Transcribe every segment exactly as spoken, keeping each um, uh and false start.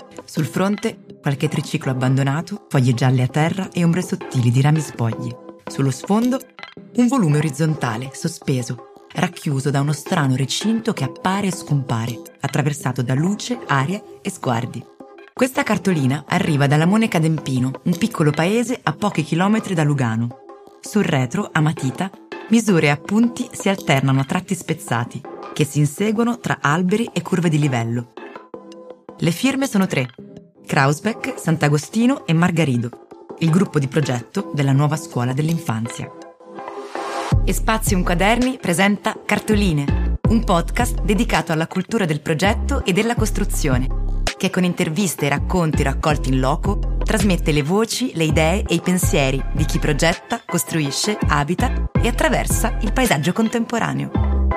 Sul fronte, qualche triciclo abbandonato, foglie gialle a terra e ombre sottili di rami spogli. Sullo sfondo, un volume orizzontale, sospeso, racchiuso da uno strano recinto che appare e scompare, attraversato da luce, aria e sguardi. Questa cartolina arriva dalla Moneca d'Empino, un piccolo paese a pochi chilometri da Lugano. Sul retro, a matita, misure e appunti si alternano a tratti spezzati, che si inseguono tra alberi e curve di livello. Le firme sono tre: Krausbeck, Sant'Agostino e Margarido, il gruppo di progetto della nuova scuola dell'infanzia. E Spazium Quaderni presenta Cartoline, un podcast dedicato alla cultura del progetto e della costruzione, che con interviste e racconti raccolti in loco trasmette le voci, le idee e i pensieri di chi progetta, costruisce, abita e attraversa il paesaggio contemporaneo.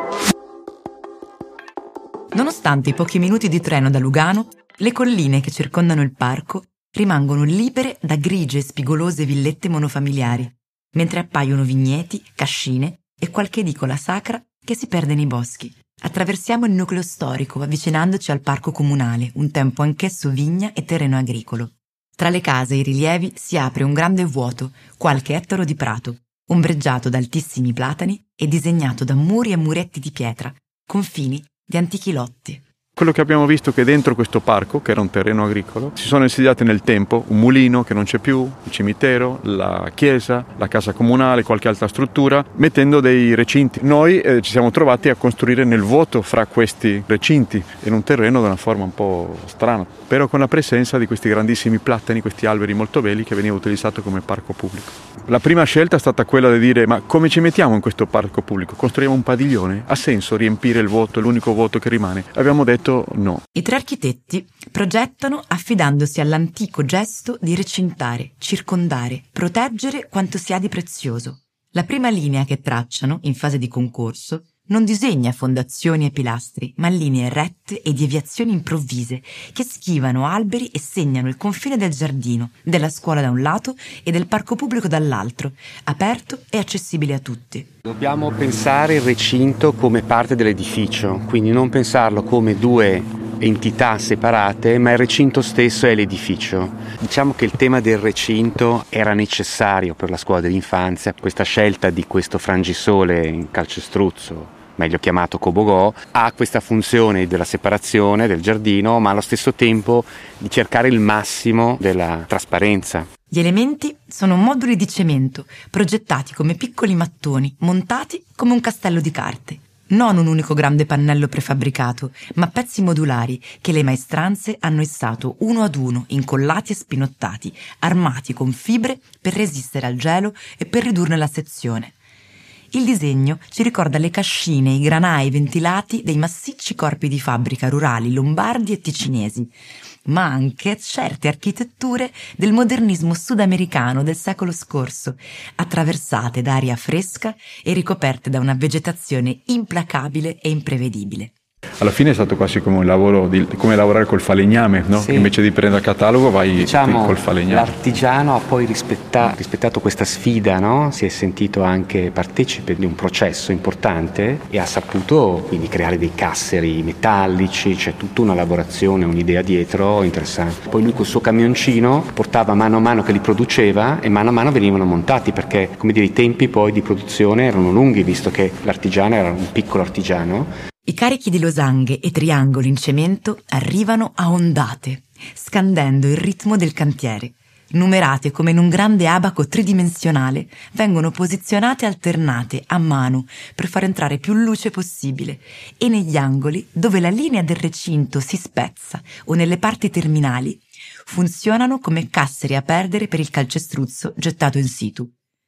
Nonostante i pochi minuti di treno da Lugano, le colline che circondano il parco rimangono libere da grigie e spigolose villette monofamiliari, mentre appaiono vigneti, cascine e qualche edicola sacra che si perde nei boschi. Attraversiamo il nucleo storico avvicinandoci al parco comunale, un tempo anch'esso vigna e terreno agricolo. Tra le case e i rilievi si apre un grande vuoto, qualche ettaro di prato, ombreggiato da altissimi platani e disegnato da muri e muretti di pietra, confini di antichi lotti. Quello che abbiamo visto è che dentro questo parco, che era un terreno agricolo, si sono insediate nel tempo un mulino che non c'è più, il cimitero, la chiesa, la casa comunale, qualche altra struttura, mettendo dei recinti. Noi eh, ci siamo trovati a costruire nel vuoto fra questi recinti, in un terreno di una forma un po' strana, però con la presenza di questi grandissimi platani, questi alberi molto belli che veniva utilizzato come parco pubblico. La prima scelta è stata quella di dire: ma come ci mettiamo in questo parco pubblico? Costruiamo un padiglione? Ha senso riempire il vuoto, l'unico vuoto che rimane? Abbiamo detto no. I tre architetti progettano affidandosi all'antico gesto di recintare, circondare, proteggere quanto si ha di prezioso. La prima linea che tracciano, in fase di concorso, non disegna fondazioni e pilastri, ma linee rette e deviazioni improvvise che schivano alberi e segnano il confine del giardino, della scuola da un lato e del parco pubblico dall'altro, aperto e accessibile a tutti. Dobbiamo pensare il recinto come parte dell'edificio, quindi non pensarlo come due entità separate, ma il recinto stesso è l'edificio. Diciamo che il tema del recinto era necessario per la scuola dell'infanzia. Questa scelta di questo frangisole in calcestruzzo, meglio chiamato Cobogò, ha questa funzione della separazione del giardino, ma allo stesso tempo di cercare il massimo della trasparenza. Gli elementi sono moduli di cemento, progettati come piccoli mattoni, montati come un castello di carte. Non un unico grande pannello prefabbricato, ma pezzi modulari che le maestranze hanno issato uno ad uno, incollati e spinottati, armati con fibre per resistere al gelo e per ridurne la sezione. Il disegno ci ricorda le cascine e i granai ventilati dei massicci corpi di fabbrica rurali lombardi e ticinesi, ma anche certe architetture del modernismo sudamericano del secolo scorso, attraversate da aria fresca e ricoperte da una vegetazione implacabile e imprevedibile. Alla fine è stato quasi come un lavoro di, come lavorare col falegname, no? Sì. Invece di prendere il catalogo vai diciamo, col falegname. L'artigiano ha poi rispetta, rispettato questa sfida, no? Si è sentito anche partecipe di un processo importante e ha saputo quindi creare dei casseri metallici, c'è tutta una lavorazione, un'idea dietro interessante. Poi lui col suo camioncino portava mano a mano che li produceva e mano a mano venivano montati, perché come dire i tempi poi di produzione erano lunghi, visto che l'artigiano era un piccolo artigiano. I carichi di losanghe e triangoli in cemento arrivano a ondate, scandendo il ritmo del cantiere. Numerate come in un grande abaco tridimensionale, vengono posizionate alternate a mano per far entrare più luce possibile, e negli angoli, dove la linea del recinto si spezza o nelle parti terminali, funzionano come casseri a perdere per il calcestruzzo gettato in situ.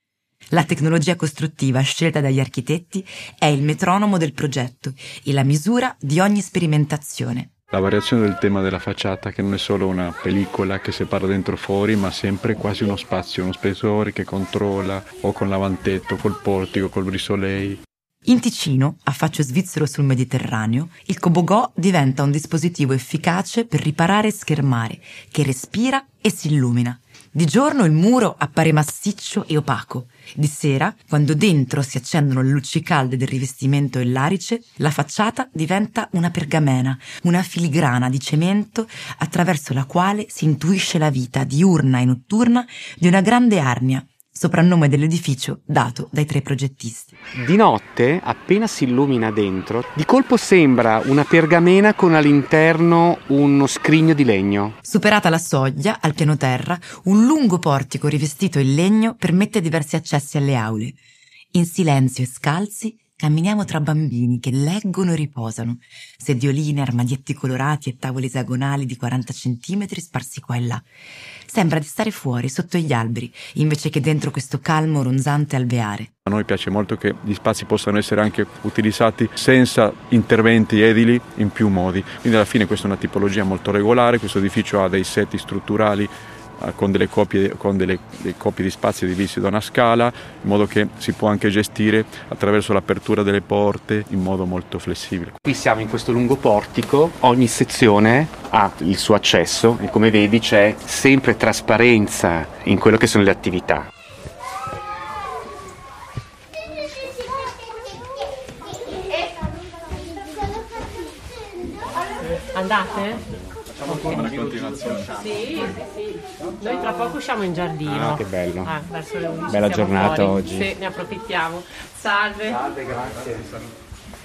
La tecnologia costruttiva scelta dagli architetti è il metronomo del progetto e la misura di ogni sperimentazione. La variazione del tema della facciata, che non è solo una pellicola che separa dentro fuori, ma sempre quasi uno spazio, uno spessore che controlla, o con l'avantetto, col portico, col brisolei. In Ticino, affaccio svizzero sul Mediterraneo, il Cobogò diventa un dispositivo efficace per riparare e schermare, che respira e si illumina. Di giorno il muro appare massiccio e opaco. Di sera, quando dentro si accendono le luci calde del rivestimento e l'arice, la facciata diventa una pergamena, una filigrana di cemento attraverso la quale si intuisce la vita diurna e notturna di una grande arnia, soprannome dell'edificio dato dai tre progettisti. Di notte, appena si illumina dentro, di colpo sembra una pergamena con all'interno uno scrigno di legno. Superata la soglia, al piano terra, un lungo portico rivestito in legno permette diversi accessi alle aule. In silenzio e scalzi camminiamo tra bambini che leggono e riposano, sedioline, armadietti colorati e tavoli esagonali di quaranta centimetri sparsi qua e là. Sembra di stare fuori, sotto gli alberi, invece che dentro questo calmo ronzante alveare. A noi piace molto che gli spazi possano essere anche utilizzati senza interventi edili in più modi. Quindi alla fine questa è una tipologia molto regolare, questo edificio ha dei set strutturali con delle coppie, con delle, delle coppie di spazi divisi da una scala, in modo che si può anche gestire attraverso l'apertura delle porte in modo molto flessibile. Qui siamo in questo lungo portico, ogni sezione ha il suo accesso e come vedi c'è sempre trasparenza in quello che sono le attività. Andate? Facciamo una continuazione. Sì, sì, sì. Noi tra poco usciamo in giardino. Ah, che bello. Ah, verso le undici. Bella giornata fuori. oggi. Sì, ne approfittiamo. Salve. Salve, grazie.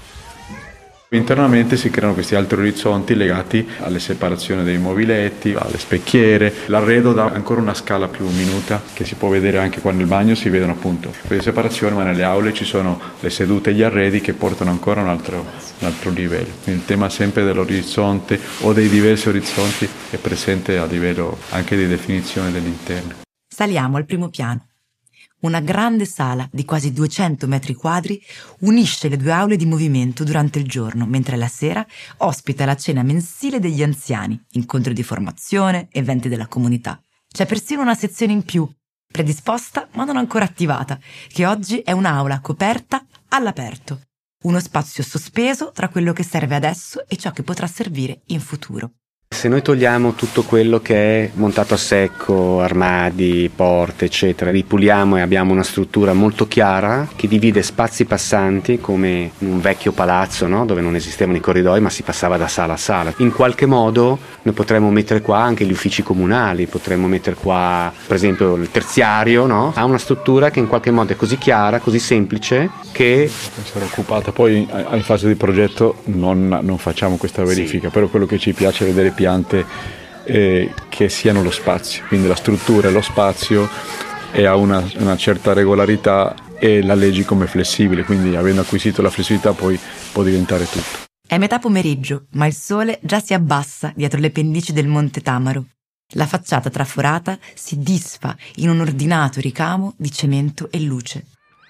Internamente si creano questi altri orizzonti legati alle separazioni dei mobiletti, alle specchiere. L'arredo dà ancora una scala più minuta che si può vedere anche quando nel bagno si vedono appunto queste separazioni, ma nelle aule ci sono le sedute e gli arredi che portano ancora un altro, un altro livello. Quindi il tema sempre dell'orizzonte o dei diversi orizzonti è presente a livello anche di definizione dell'interno. Saliamo al primo piano. Una grande sala di quasi duecento metri quadri unisce le due aule di movimento durante il giorno, mentre la sera ospita la cena mensile degli anziani, incontri di formazione, eventi della comunità. C'è persino una sezione in più, predisposta ma non ancora attivata, che oggi è un'aula coperta all'aperto. Uno spazio sospeso tra quello che serve adesso e ciò che potrà servire in futuro. Se noi togliamo tutto quello che è montato a secco, armadi, porte, eccetera, ripuliamo e abbiamo una struttura molto chiara che divide spazi passanti come in un vecchio palazzo, no? Dove non esistevano i corridoi ma si passava da sala a sala. In qualche modo noi potremmo mettere qua anche gli uffici comunali, potremmo mettere qua per esempio il terziario, no? Ha una struttura che in qualche modo è così chiara, così semplice che... Sarà occupata. Poi in fase di progetto non, non facciamo questa verifica, sì. Però quello che ci piace è vedere piante eh, che siano lo spazio, quindi la struttura e lo spazio e ha una, una certa regolarità e la leggi come flessibile, quindi avendo acquisito la flessibilità poi può diventare tutto. È metà pomeriggio, ma il sole già si abbassa dietro le pendici del Monte Tamaro. La facciata traforata si disfa in un ordinato ricamo di cemento e luce.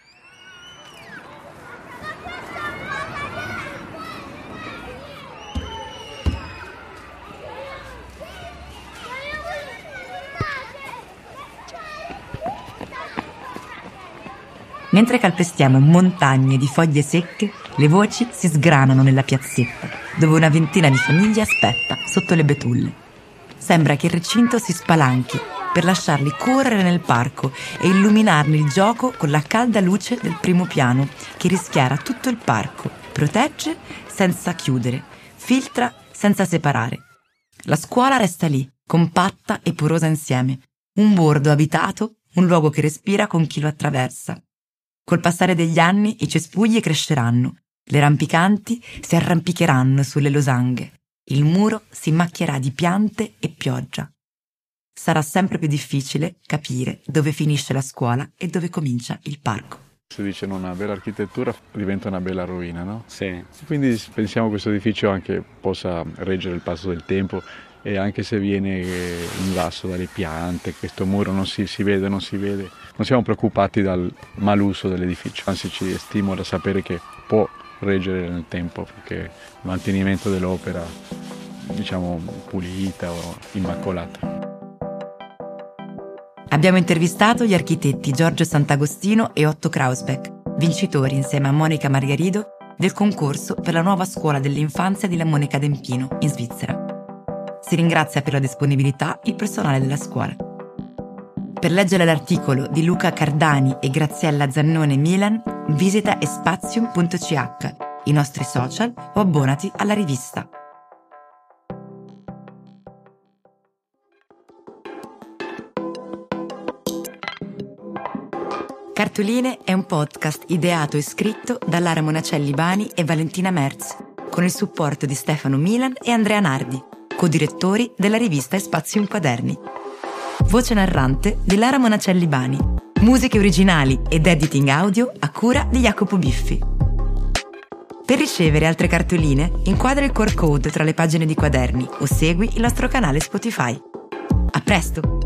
Mentre calpestiamo montagne di foglie secche, le voci si sgranano nella piazzetta, dove una ventina di famiglie aspetta sotto le betulle. Sembra che il recinto si spalanchi per lasciarli correre nel parco e illuminarne il gioco con la calda luce del primo piano che rischiara tutto il parco, protegge senza chiudere, filtra senza separare. La scuola resta lì, compatta e porosa insieme, un bordo abitato, un luogo che respira con chi lo attraversa. Col passare degli anni i cespugli cresceranno, le rampicanti si arrampicheranno sulle losanghe, il muro si macchierà di piante e pioggia. Sarà sempre più difficile capire dove finisce la scuola e dove comincia il parco. Si dice che una bella architettura diventa una bella rovina, no? Sì. Quindi pensiamo che questo edificio anche possa reggere il passo del tempo e anche se viene invaso dalle piante, questo muro non si, si vede, non si vede, non siamo preoccupati dal maluso dell'edificio, anzi ci stimola a sapere che può reggere nel tempo, perché il mantenimento dell'opera, diciamo, pulita o immacolata. Abbiamo intervistato gli architetti Giorgio Sant'Agostino e Otto Krausbeck, vincitori insieme a Monica Margarido del concorso per la nuova scuola dell'infanzia di La Monica d'Empino in Svizzera. Si ringrazia per la disponibilità il personale della scuola. Per leggere l'articolo di Luca Cardani e Graziella Zannone Milan, visita espazium punto c h, i nostri social o abbonati alla rivista. Cartoline è un podcast ideato e scritto da Lara Monacelli Bani e Valentina Merz, con il supporto di Stefano Milan e Andrea Nardi, co-direttori della rivista Espazium Quaderni. Voce narrante di Lara Monacelli Bani. Musiche originali ed editing audio a cura di Jacopo Biffi. Per ricevere altre cartoline, inquadra il Q R code tra le pagine di Quaderni o segui il nostro canale Spotify. A presto!